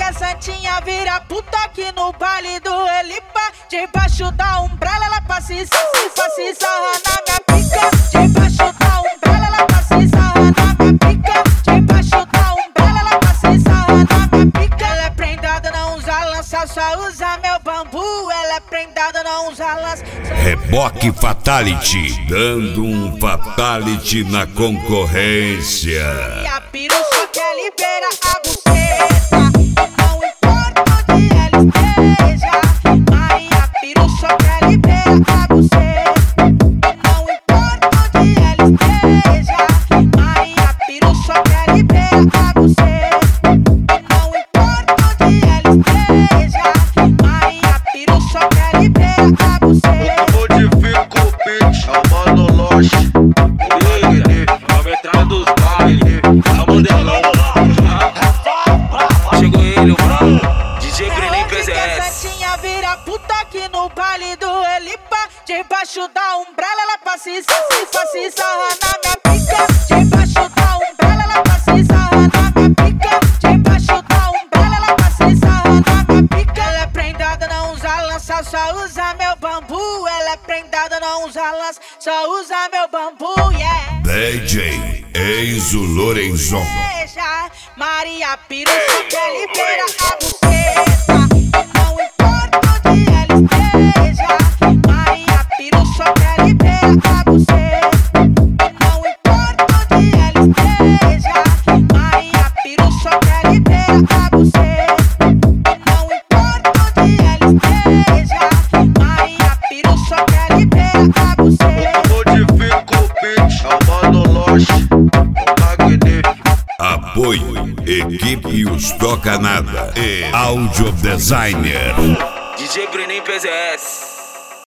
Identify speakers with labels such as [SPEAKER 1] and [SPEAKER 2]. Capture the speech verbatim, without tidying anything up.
[SPEAKER 1] quer santinha, vira puta aqui no baile do Elipa. Debaixo da umbrella ela passa e passa e sarra na minha pica. Debaixo da umbrella ela passa e sarra na minha pica. Debaixo da umbrella ela passa e sarra na minha pica. Ela é prendada, não usa lança, só usa meu bambu. Ela é prendada, não usa lança.
[SPEAKER 2] Reboque Fatality, dando um fatality na concorrência.
[SPEAKER 1] E a peru só quer liberar a buceta, não importa onde ela esteja. Maria peru só quer liberar a buceta, não importa onde ela esteja. Maria peru só quer liberar a buceta, não importa onde ela esteja. Maria peru só quer liberar a buceta.
[SPEAKER 3] Modifica o beat, é o Mano Loche.
[SPEAKER 4] A metralha dos bailes, é o modelão. Chegou ele, o Bruno, D J Brenin P Z S.
[SPEAKER 1] Santinha vira puta aqui no baile do Elipa. Debaixo da umbrella ela passa e passa e sarra na minha pica. Debaixo da umbrella ela passa e sarra na minha pica. Debaixo da umbrella ela passa e sarra na minha pica. Ela é prendada, não usa lança, só usa meu bambu. Ela é prendada, não usa lança, só usa meu bambu, yeah.
[SPEAKER 2] D J Enzo Lorenzon.
[SPEAKER 1] Maria peru só quer liberar a buceta, não importa onde ela esteja. Maria peru só quer liberar a buceta, não importa onde ela esteja. Maria peru só quer liberar a buceta, não importa onde ela esteja. Maria peru só quer liberar a buceta.
[SPEAKER 3] Modifica o beat, é o Mano Loche.
[SPEAKER 2] Apoio, equipe Os Toca Nada e Audio Designer.
[SPEAKER 4] D J Brenin P Z S.